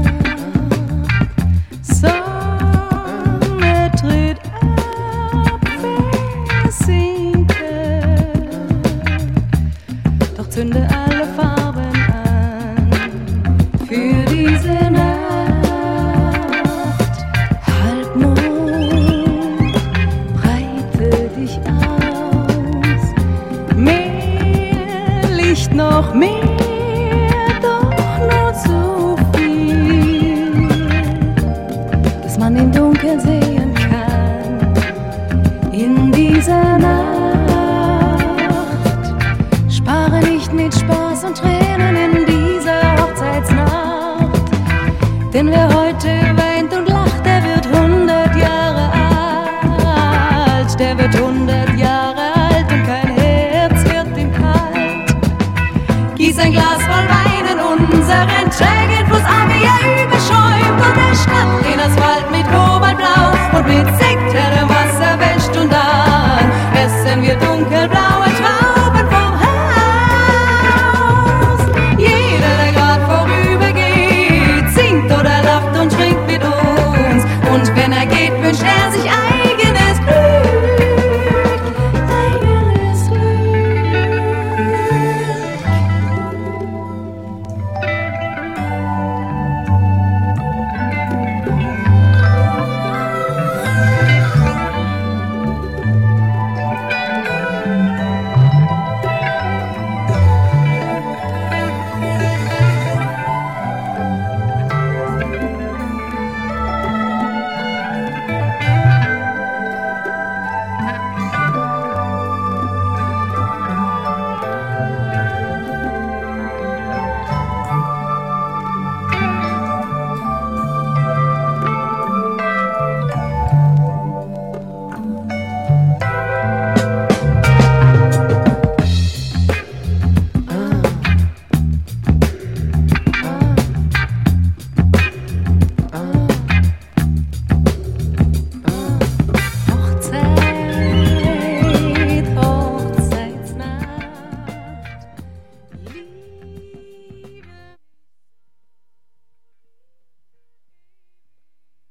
Sonne tritt ab, versinke, doch zünde alle Farben an für diese Nacht. Halbmond, breite dich aus, mehr Licht, noch mehr, doch nur zu viel, dass man im Dunkeln sehen kann in dieser Nacht. Spare nicht mit Spaß und Tränen in dieser Hochzeitsnacht, denn wer heute